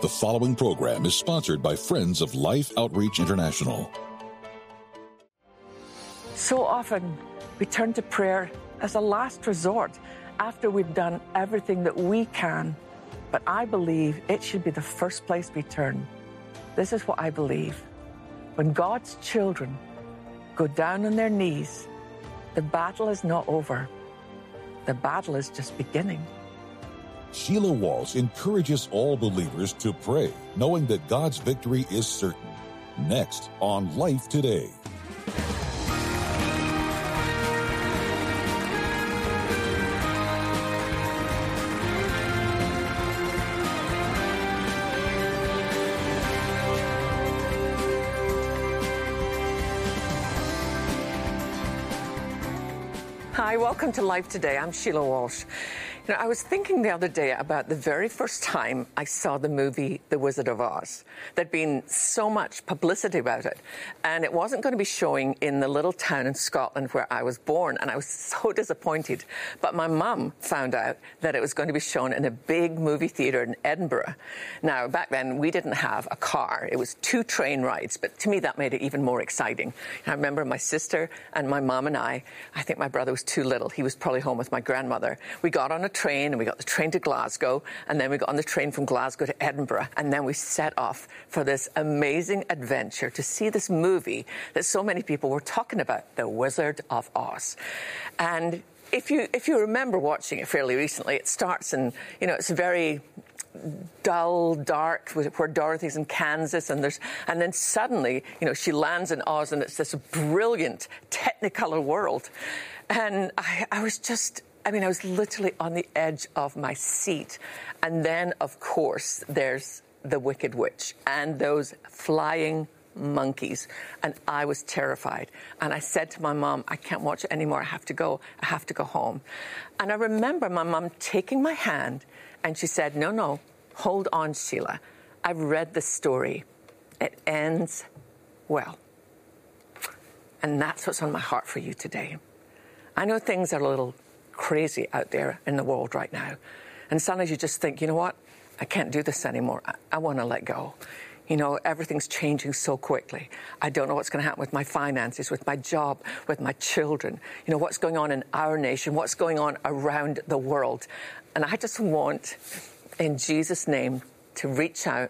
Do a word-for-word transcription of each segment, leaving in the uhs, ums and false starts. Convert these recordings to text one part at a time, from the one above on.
The following program is sponsored by Friends of Life Outreach International. So often we turn to prayer as a last resort after we've done everything that we can. But I believe it should be the first place we turn. This is what I believe. When God's children go down on their knees, the battle is not over. The battle is just beginning. Sheila Walsh encourages all believers to pray, knowing that God's victory is certain. Next on Life Today. Hi, welcome to Life Today. I'm Sheila Walsh. You know, I was thinking the other day about the very first time I saw the movie The Wizard of Oz. There'd been so much publicity about it, and it wasn't going to be showing in the little town in Scotland where I was born, and I was so disappointed. But my mum found out that it was going to be shown in a big movie theatre in Edinburgh. Now, back then, we didn't have a car. It was two train rides, but to me, that made it even more exciting. I remember my sister and my mum and I, I think my brother was too little. He was probably home with my grandmother. We got on a train, and we got the train to Glasgow, and then we got on the train from Glasgow to Edinburgh, and then we set off for this amazing adventure to see this movie that so many people were talking about, The Wizard of Oz. And if you if you remember watching it fairly recently, it starts in, you know, it's very dull, dark, where Dorothy's in Kansas, and there's, and then suddenly, you know, she lands in Oz, and it's this brilliant Technicolor world. And I, I was just, I mean, I was literally on the edge of my seat. And then, of course, there's the Wicked Witch and those flying monkeys. And I was terrified. And I said to my mom, I can't watch it anymore. I have to go. I have to go home. And I remember my mom taking my hand, and she said, no, no, hold on, Sheila. I've read the story. It ends well. And that's what's on my heart for you today. I know things are a little crazy out there in the world right now. And sometimes you just think, you know what? I can't do this anymore. I, I want to let go. You know, everything's changing so quickly. I don't know what's going to happen with my finances, with my job, with my children. You know, what's going on in our nation, what's going on around the world. And I just want, in Jesus' name, to reach out,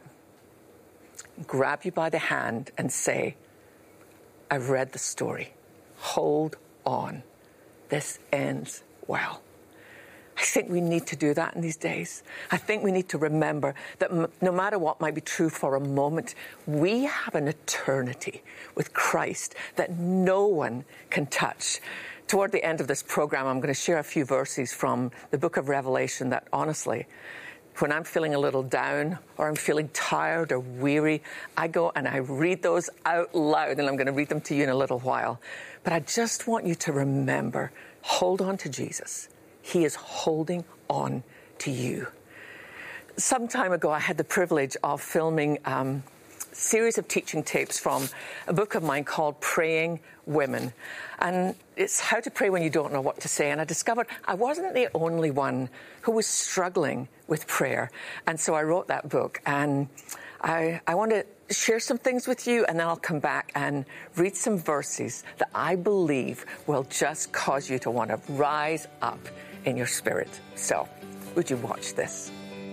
grab you by the hand and say, I've read the story. Hold on. This ends well. I think we need to do that in these days. I think we need to remember that m- no matter what might be true for a moment, we have an eternity with Christ that no one can touch. Toward the end of this program, I'm going to share a few verses from the book of Revelation that, honestly, when I'm feeling a little down or I'm feeling tired or weary, I go and I read those out loud, and I'm going to read them to you in a little while. But I just want you to remember, hold on to Jesus. He is holding on to you. Some time ago, I had the privilege of filming um, a series of teaching tapes from a book of mine called Praying Women. And it's how to pray when you don't know what to say. And I discovered I wasn't the only one who was struggling with prayer. And so I wrote that book. And I, I want to share some things with you, and then I'll come back and read some verses that I believe will just cause you to want to rise up in your spirit. So, would you watch this?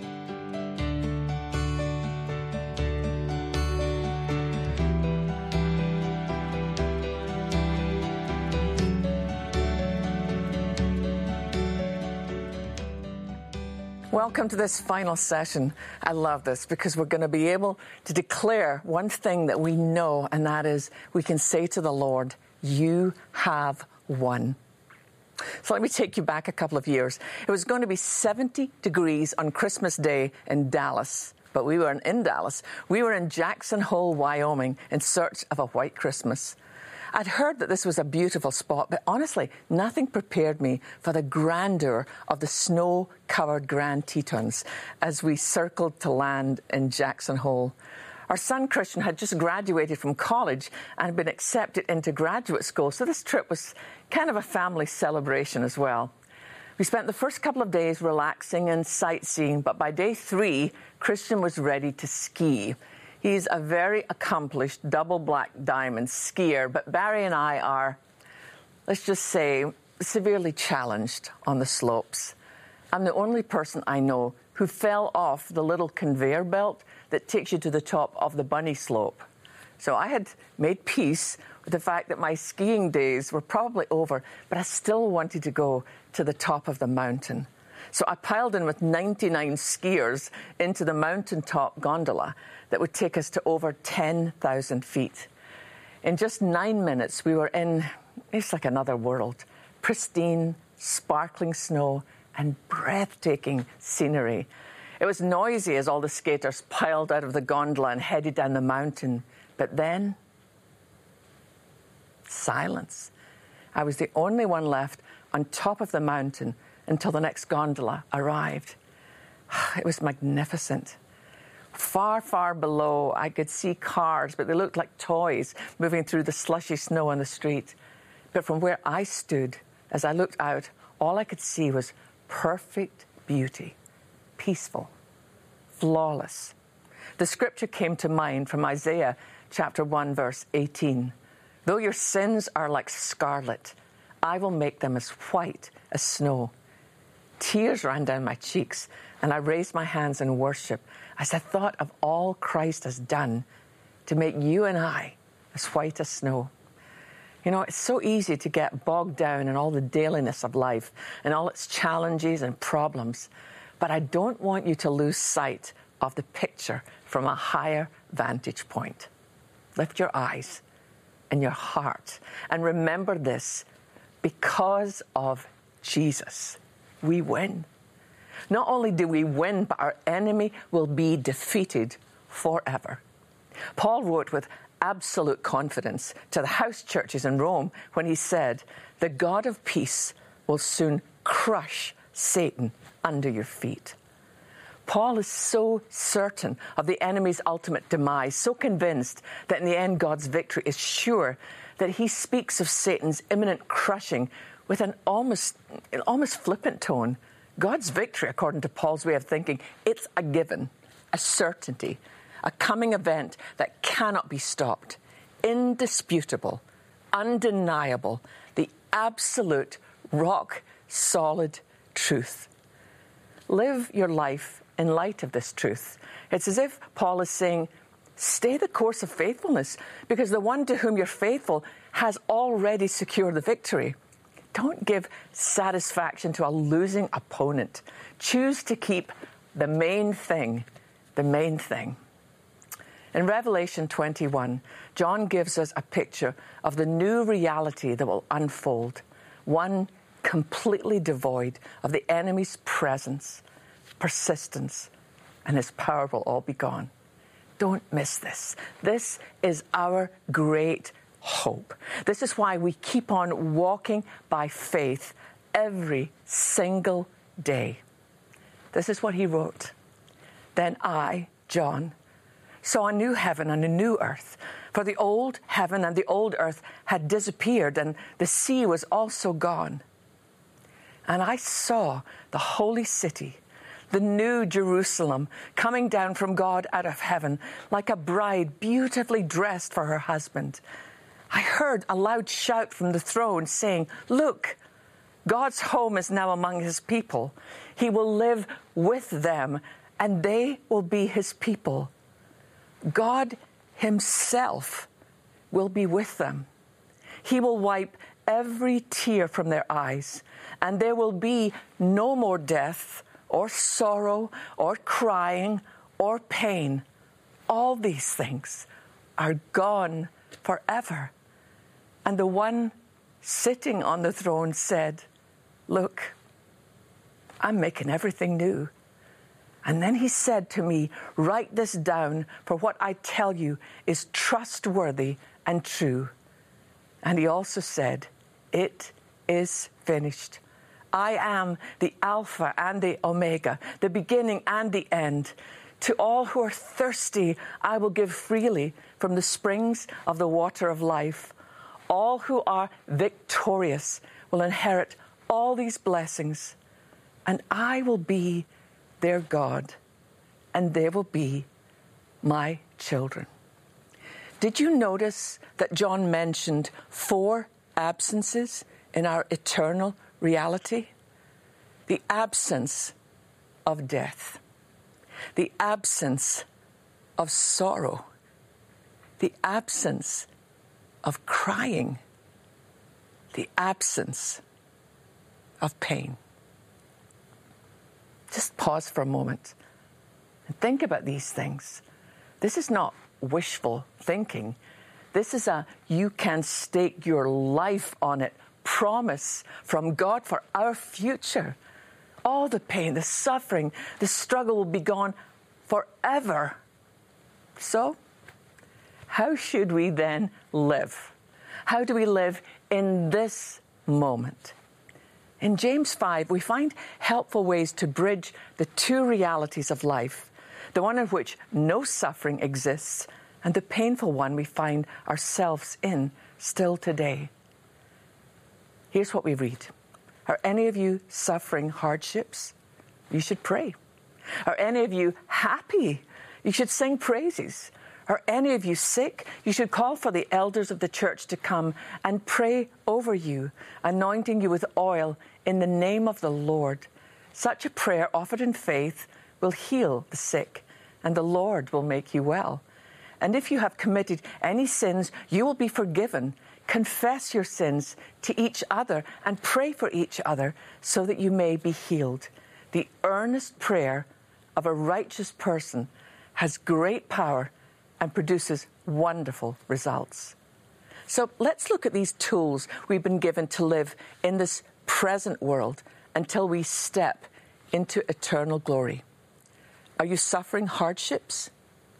Welcome to this final session. I love this because we're going to be able to declare one thing that we know, and that is we can say to the Lord, you have won. So let me take you back a couple of years. It was going to be seventy degrees on Christmas Day in Dallas, but we weren't in Dallas. We were in Jackson Hole, Wyoming, in search of a white Christmas. I'd heard that this was a beautiful spot, but honestly, nothing prepared me for the grandeur of the snow-covered Grand Tetons as we circled to land in Jackson Hole. Our son, Christian, had just graduated from college and had been accepted into graduate school, so this trip was kind of a family celebration as well. We spent the first couple of days relaxing and sightseeing, but by day three, Christian was ready to ski. He's a very accomplished double black diamond skier, but Barry and I are, let's just say, severely challenged on the slopes. I'm the only person I know who fell off the little conveyor belt that takes you to the top of the bunny slope. So I had made peace with the fact that my skiing days were probably over, but I still wanted to go to the top of the mountain. So I piled in with ninety-nine skiers into the mountaintop gondola that would take us to over ten thousand feet. In just nine minutes, we were in, it's like another world. Pristine, sparkling snow, and breathtaking scenery. It was noisy as all the skaters piled out of the gondola and headed down the mountain. But then, silence. I was the only one left on top of the mountain until the next gondola arrived. It was magnificent. Far, far below, I could see cars, but they looked like toys moving through the slushy snow on the street. But from where I stood, as I looked out, all I could see was perfect beauty, peaceful, flawless. The scripture came to mind from Isaiah chapter one, verse eighteen. Though your sins are like scarlet, I will make them as white as snow. Tears ran down my cheeks, and I raised my hands in worship as I thought of all Christ has done to make you and I as white as snow. You know, it's so easy to get bogged down in all the dailiness of life and all its challenges and problems, but I don't want you to lose sight of the picture from a higher vantage point. Lift your eyes and your heart and remember this: because of Jesus, we win. Not only do we win, but our enemy will be defeated forever. Paul wrote with absolute confidence to the house churches in Rome when he said, "The God of peace will soon crush Satan under your feet." Paul is so certain of the enemy's ultimate demise, so convinced that in the end God's victory is sure, that he speaks of Satan's imminent crushing with an almost, an almost flippant tone. God's victory, according to Paul's way of thinking, it's a given, a certainty, a coming event that cannot be stopped, indisputable, undeniable, the absolute rock-solid truth. Live your life in light of this truth. It's as if Paul is saying, stay the course of faithfulness, because the one to whom you're faithful has already secured the victory. Don't give satisfaction to a losing opponent. Choose to keep the main thing, the main thing. In Revelation twenty-one, John gives us a picture of the new reality that will unfold, one completely devoid of the enemy's presence, persistence, and his power will all be gone. Don't miss this. This is our great hope. This is why we keep on walking by faith every single day. This is what he wrote. Then I, John, saw a new heaven and a new earth, for the old heaven and the old earth had disappeared, and the sea was also gone. And I saw the holy city, the new Jerusalem, coming down from God out of heaven, like a bride beautifully dressed for her husband. I heard a loud shout from the throne saying, "Look, God's home is now among his people. He will live with them, and they will be his people. God himself will be with them. He will wipe every tear from their eyes, and there will be no more death or sorrow or crying or pain. All these things are gone forever." And the one sitting on the throne said, "Look, I'm making everything new." And then he said to me, "Write this down, for what I tell you is trustworthy and true." And he also said, "It is finished. I am the Alpha and the Omega, the beginning and the end. To all who are thirsty, I will give freely from the springs of the water of life. All who are victorious will inherit all these blessings, and I will be their God, and they will be my children. Did you notice that John mentioned four absences in our eternal reality? The absence of death, the absence of sorrow, the absence of crying, the absence of pain. Just pause for a moment and think about these things. This is not wishful thinking. This is a you can stake your life on it promise from God for our future. All the pain, the suffering, the struggle will be gone forever. So, how should we then live? How do we live in this moment? In James five, we find helpful ways to bridge the two realities of life, the one in which no suffering exists and the painful one we find ourselves in still today. Here's what we read. Are any of you suffering hardships? You should pray. Are any of you happy? You should sing praises. Are any of you sick? You should call for the elders of the church to come and pray over you, anointing you with oil in the name of the Lord. Such a prayer offered in faith will heal the sick, and the Lord will make you well. And if you have committed any sins, you will be forgiven. Confess your sins to each other and pray for each other so that you may be healed. The earnest prayer of a righteous person has great power and produces wonderful results. So let's look at these tools we've been given to live in this present world until we step into eternal glory. Are you suffering hardships?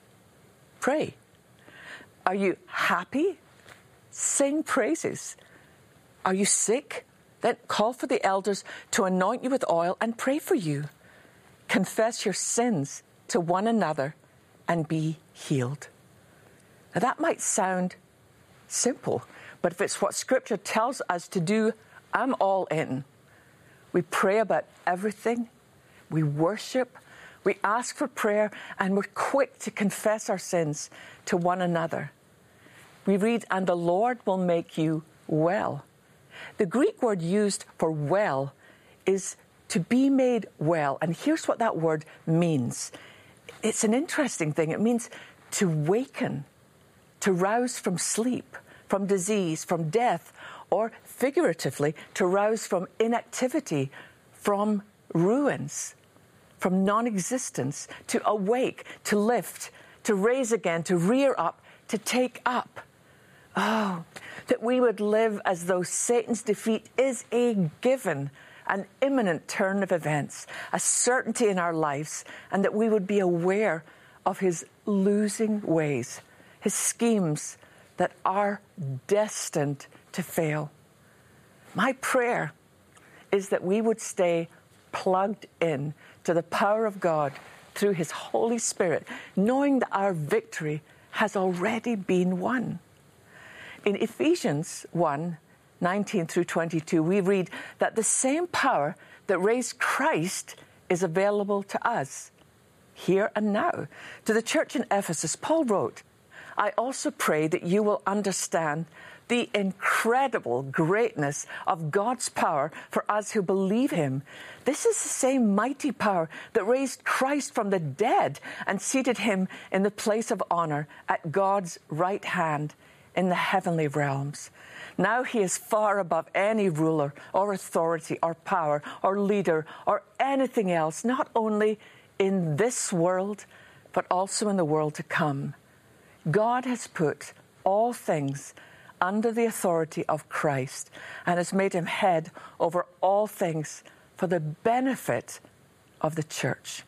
Pray. Are you happy? Sing praises. Are you sick? Then call for the elders to anoint you with oil and pray for you. Confess your sins to one another and be healed. Now that might sound simple, but if it's what Scripture tells us to do, I'm all in. We pray about everything. We worship. We ask for prayer, and we're quick to confess our sins to one another. We read, and the Lord will make you well. The Greek word used for well is to be made well. And here's what that word means. It's an interesting thing. It means to waken, to rouse from sleep, from disease, from death, or figuratively, to rouse from inactivity, from ruins, from non-existence, to awake, to lift, to raise again, to rear up, to take up. Oh, that we would live as though Satan's defeat is a given, an imminent turn of events, a certainty in our lives, and that we would be aware of his losing ways, his schemes that are destined to fail. My prayer is that we would stay plugged in to the power of God through his Holy Spirit, knowing that our victory has already been won. In Ephesians one, nineteen through twenty-two, we read that the same power that raised Christ is available to us here and now. To the church in Ephesus, Paul wrote, I also pray that you will understand the incredible greatness of God's power for us who believe him. This is the same mighty power that raised Christ from the dead and seated him in the place of honor at God's right hand in the heavenly realms. Now he is far above any ruler or authority or power or leader or anything else, not only in this world, but also in the world to come. God has put all things under the authority of Christ and has made him head over all things for the benefit of the church.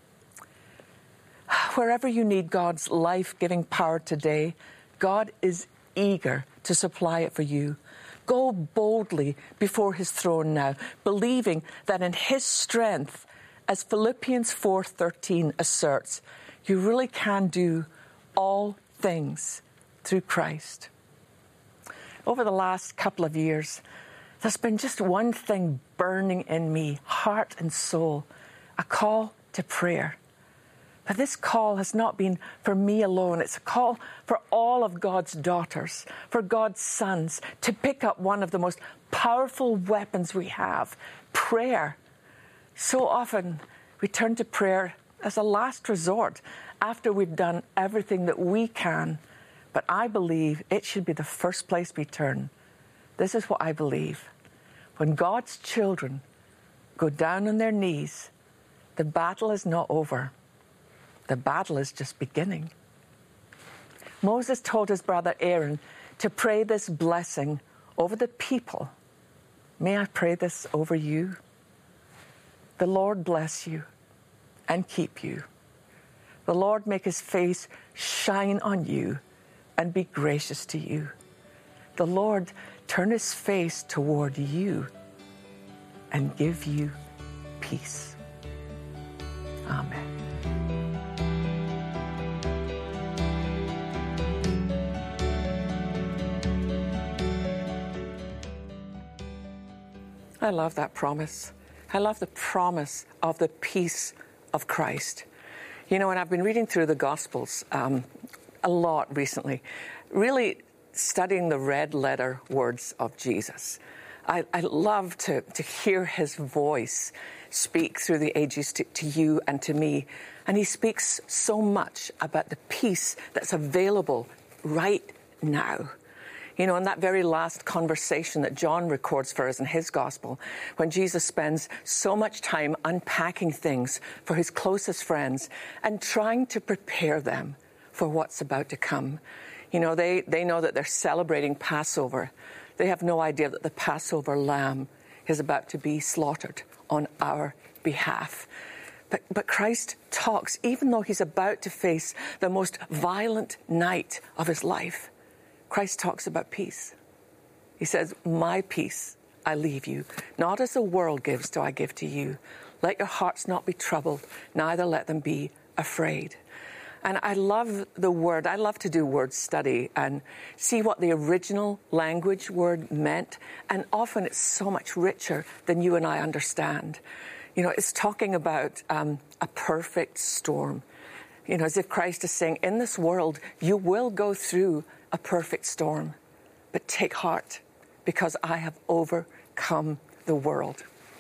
Wherever you need God's life-giving power today, God is eager to supply it for you. Go boldly before his throne now, believing that in his strength, as Philippians four thirteen asserts, you really can do all things through Christ. Over the last couple of years, there's been just one thing burning in me, heart and soul, a call to prayer. But this call has not been for me alone. It's a call for all of God's daughters, for God's sons, to pick up one of the most powerful weapons we have, prayer. So often we turn to prayer as a last resort after we've done everything that we can. But I believe it should be the first place we turn. This is what I believe. When God's children go down on their knees, the battle is not over. The battle is just beginning. Moses told his brother Aaron to pray this blessing over the people. May I pray this over you? The Lord bless you and keep you. The Lord make his face shine on you and be gracious to you. The Lord turn his face toward you and give you peace. Amen. I love that promise. I love the promise of the peace of Christ. You know, and I've been reading through the Gospels um, a lot recently, really studying the red letter words of Jesus. I, I love to, to hear his voice speak through the ages to, to you and to me. And he speaks so much about the peace that's available right now. You know, in that very last conversation that John records for us in his gospel, when Jesus spends so much time unpacking things for his closest friends and trying to prepare them for what's about to come. You know, they, they know that they're celebrating Passover. They have no idea that the Passover lamb is about to be slaughtered on our behalf. But, but Christ talks, even though he's about to face the most violent night of his life, Christ talks about peace. He says, my peace I leave you. Not as the world gives do I give to you. Let your hearts not be troubled, neither let them be afraid. And I love the word. I love to do word study and see what the original language word meant. And often it's so much richer than you and I understand. You know, it's talking about um, a perfect storm. You know, as if Christ is saying, in this world, you will go through a perfect storm, but take heart because I have overcome the world.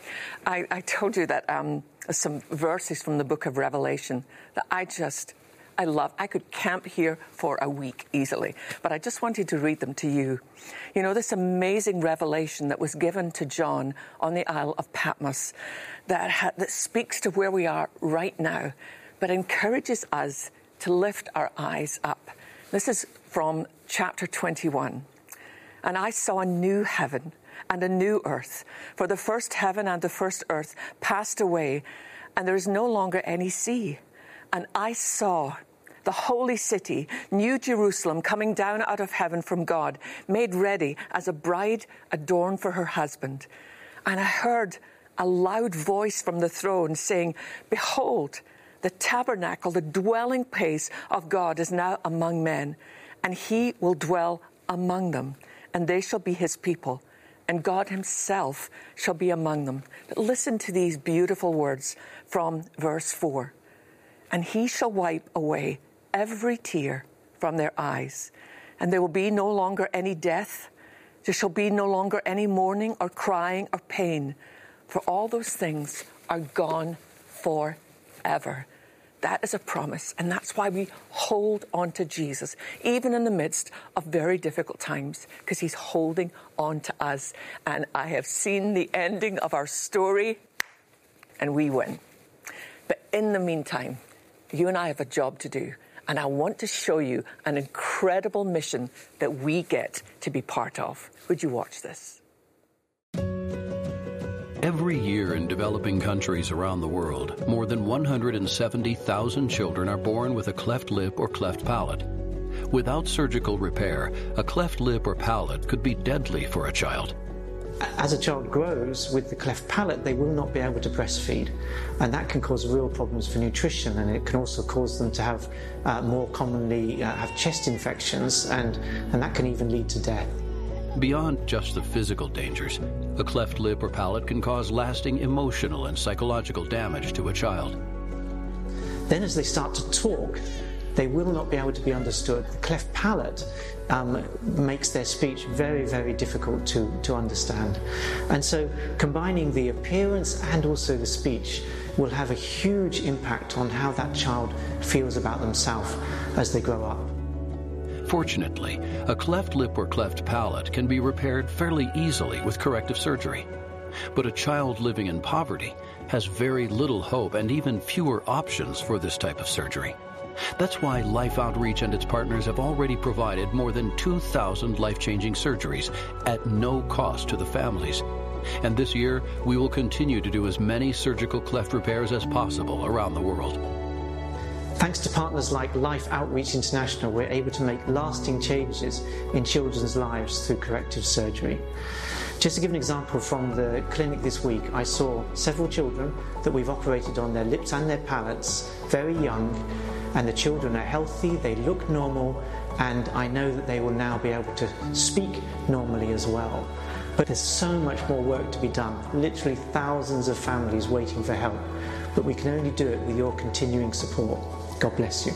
I, I told you that um, some verses from the book of Revelation that I just, I love. I could camp here for a week easily, but I just wanted to read them to you. You know, this amazing revelation that was given to John on the Isle of Patmos that, ha- that speaks to where we are right now, but encourages us to lift our eyes up. This is from chapter twenty-one. And I saw a new heaven and a new earth, for the first heaven and the first earth passed away, and there is no longer any sea. And I saw the holy city, New Jerusalem, coming down out of heaven from God, made ready as a bride adorned for her husband. And I heard a loud voice from the throne saying, behold, the tabernacle, the dwelling place of God is now among men, and he will dwell among them, and they shall be his people, and God himself shall be among them. But listen to these beautiful words from verse four. And he shall wipe away every tear from their eyes, and there will be no longer any death. There shall be no longer any mourning or crying or pain, for all those things are gone forever. That is a promise, and that's why we hold on to Jesus, even in the midst of very difficult times, because he's holding on to us. And I have seen the ending of our story, and we win. But in the meantime, you and I have a job to do, and I want to show you an incredible mission that we get to be part of. Would you watch this? Every year in developing countries around the world, more than one hundred seventy thousand children are born with a cleft lip or cleft palate. Without surgical repair, a cleft lip or palate could be deadly for a child. As a child grows with the cleft palate, they will not be able to breastfeed, and that can cause real problems for nutrition, and it can also cause them to have uh, more commonly uh, have chest infections, and, and that can even lead to death. Beyond just the physical dangers, a cleft lip or palate can cause lasting emotional and psychological damage to a child. Then as they start to talk, they will not be able to be understood. The cleft palate um, makes their speech very, very difficult to, to understand. And so combining the appearance and also the speech will have a huge impact on how that child feels about themselves as they grow up. Fortunately, a cleft lip or cleft palate can be repaired fairly easily with corrective surgery. But a child living in poverty has very little hope and even fewer options for this type of surgery. That's why Life Outreach and its partners have already provided more than two thousand life-changing surgeries at no cost to the families. And this year, we will continue to do as many surgical cleft repairs as possible around the world. Thanks to partners like Life Outreach International, we're able to make lasting changes in children's lives through corrective surgery. Just to give an example from the clinic this week, I saw several children that we've operated on their lips and their palates, very young, and the children are healthy, they look normal, and I know that they will now be able to speak normally as well. But there's so much more work to be done, literally thousands of families waiting for help, but we can only do it with your continuing support. God bless you.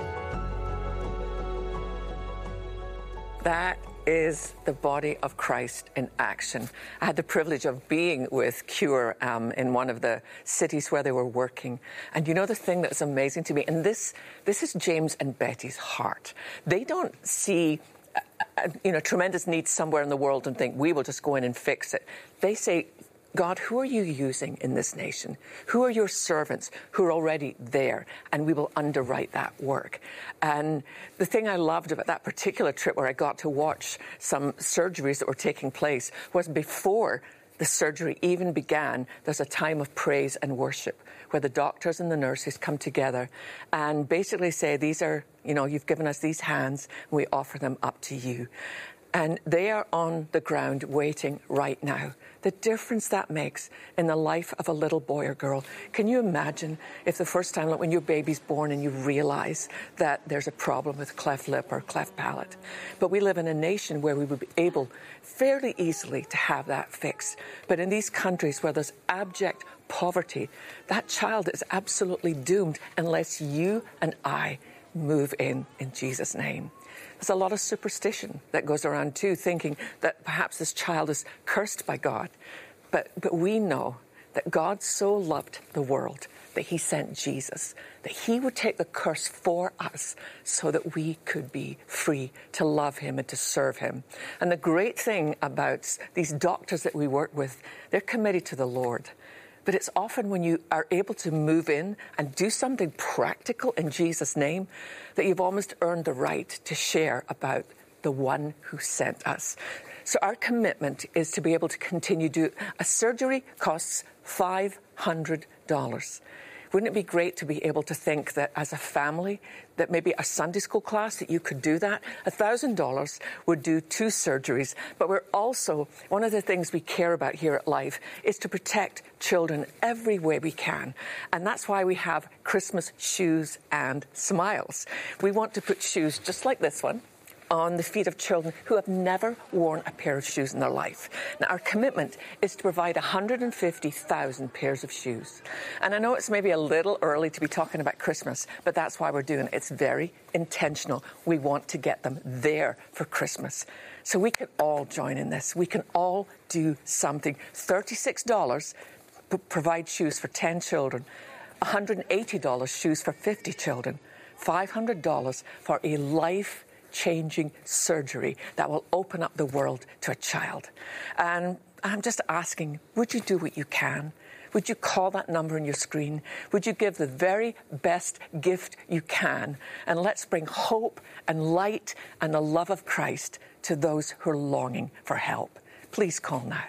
That is the body of Christ in action. I had the privilege of being with Cure um, in one of the cities where they were working. And you know the thing that's amazing to me, and this, this is James and Betty's heart. They don't see uh, uh, you know, tremendous needs somewhere in the world and think, we will just go in and fix it. They say, God, who are you using in this nation? Who are your servants who are already there? And we will underwrite that work. And the thing I loved about that particular trip where I got to watch some surgeries that were taking place was before the surgery even began, there's a time of praise and worship where the doctors and the nurses come together and basically say, these are, you know, you've given us these hands, and we offer them up to you. And they are on the ground waiting right now. The difference that makes in the life of a little boy or girl. Can you imagine if the first time, like when your baby's born and you realize that there's a problem with cleft lip or cleft palate? But we live in a nation where we would be able fairly easily to have that fixed. But in these countries where there's abject poverty, that child is absolutely doomed unless you and I move in in Jesus' name. There's a lot of superstition that goes around too, thinking that perhaps this child is cursed by God. But, but we know that God so loved the world that he sent Jesus, that he would take the curse for us so that we could be free to love him and to serve him. And the great thing about these doctors that we work with, they're committed to the Lord. But it's often when you are able to move in and do something practical in Jesus' name that you've almost earned the right to share about the one who sent us. So our commitment is to be able to continue to do a surgery costs five hundred dollars. Wouldn't it be great to be able to think that as a family, that maybe a Sunday school class, that you could do that? one thousand dollars would do two surgeries. But we're also, one of the things we care about here at Life is to protect children every way we can. And that's why we have Christmas shoes and smiles. We want to put shoes just like this one on the feet of children who have never worn a pair of shoes in their life. Now, our commitment is to provide one hundred fifty thousand pairs of shoes. And I know it's maybe a little early to be talking about Christmas, but that's why we're doing it. It's very intentional. We want to get them there for Christmas. So we can all join in this. We can all do something. thirty-six dollars p- provide shoes for ten children. one hundred eighty dollars shoes for fifty children. five hundred dollars for a life changing surgery that will open up the world to a child. And I'm just asking, would you do what you can? Would you call that number on your screen? Would you give the very best gift you can? And let's bring hope and light and the love of Christ to those who are longing for help. Please call now.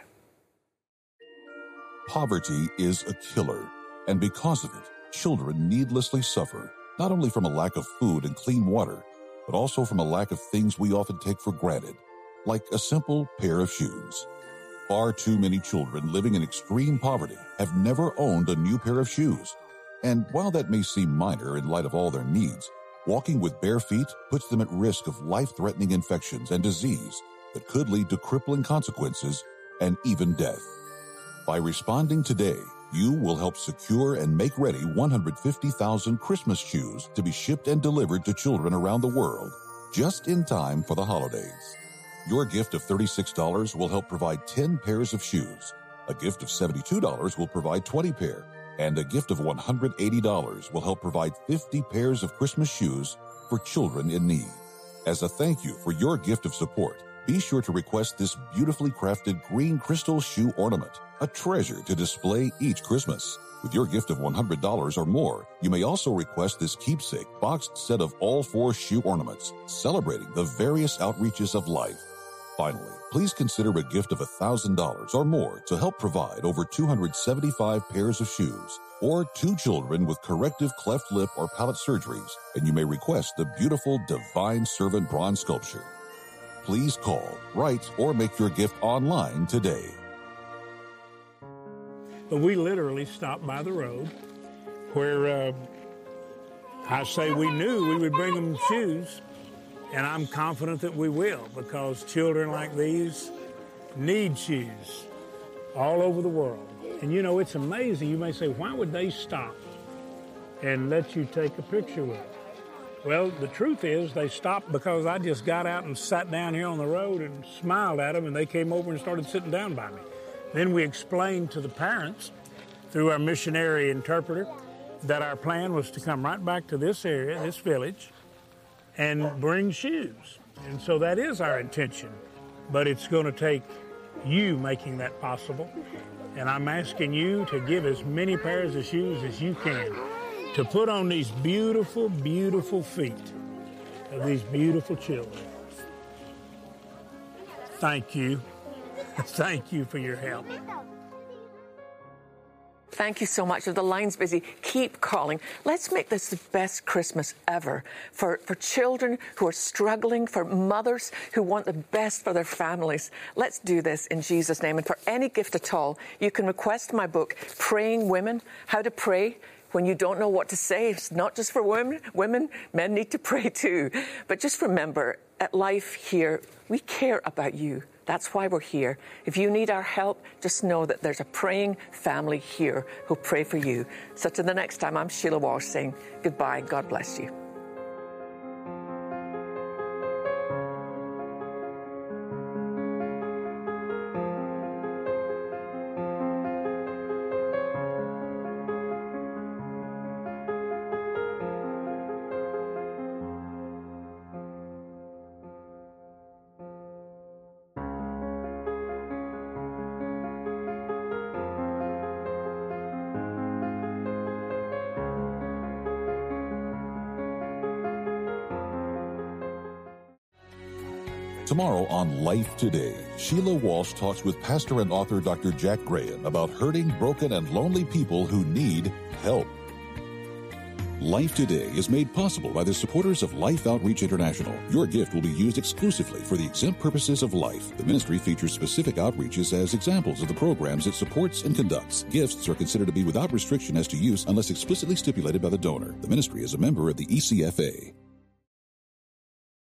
Poverty is a killer, and because of it, children needlessly suffer, not only from a lack of food and clean water, but also from a lack of things we often take for granted, like a simple pair of shoes. Far too many children living in extreme poverty have never owned a new pair of shoes. And while that may seem minor in light of all their needs, walking with bare feet puts them at risk of life-threatening infections and disease that could lead to crippling consequences and even death. By responding today, you will help secure and make ready one hundred fifty thousand Christmas shoes to be shipped and delivered to children around the world, just in time for the holidays. Your gift of thirty-six dollars will help provide ten pairs of shoes. A gift of seventy-two dollars will provide twenty pairs, and a gift of one hundred eighty dollars will help provide fifty pairs of Christmas shoes for children in need. As a thank you for your gift of support, be sure to request this beautifully crafted green crystal shoe ornament, a treasure to display each Christmas. With your gift of one hundred dollars or more, you may also request this keepsake boxed set of all four shoe ornaments, celebrating the various outreaches of life. Finally, please consider a gift of one thousand dollars or more to help provide over two hundred seventy-five pairs of shoes, or two children with corrective cleft lip or palate surgeries, and you may request the beautiful Divine Servant bronze sculpture. Please call, write, or make your gift online today. But we literally stopped by the road where uh, I say we knew we would bring them shoes, and I'm confident that we will, because children like these need shoes all over the world. And you know, it's amazing. You may say, why would they stop and let you take a picture with them? Well, the truth is they stopped because I just got out and sat down here on the road and smiled at them, and they came over and started sitting down by me. Then we explained to the parents through our missionary interpreter that our plan was to come right back to this area, this village, and bring shoes. And so that is our intention. But it's going to take you making that possible. And I'm asking you to give as many pairs of shoes as you can to put on these beautiful, beautiful feet of these beautiful children. Thank you. Thank you for your help. Thank you so much. The line's busy. Keep calling. Let's make this the best Christmas ever for, for children who are struggling, for mothers who want the best for their families. Let's do this in Jesus' name. And for any gift at all, you can request my book, Praying Women, How to Pray When You Don't Know What to Say. It's not just for women. Women, men need to pray too. But just remember, at Life here, we care about you. That's why we're here. If you need our help, just know that there's a praying family here who'll pray for you. So till the next time, I'm Sheila Walsh saying goodbye. God bless you. Tomorrow on Life Today, Sheila Walsh talks with pastor and author Doctor Jack Graham about hurting, broken, and lonely people who need help. Life Today is made possible by the supporters of Life Outreach International. Your gift will be used exclusively for the exempt purposes of life. The ministry features specific outreaches as examples of the programs it supports and conducts. Gifts are considered to be without restriction as to use unless explicitly stipulated by the donor. The ministry is a member of the E C F A.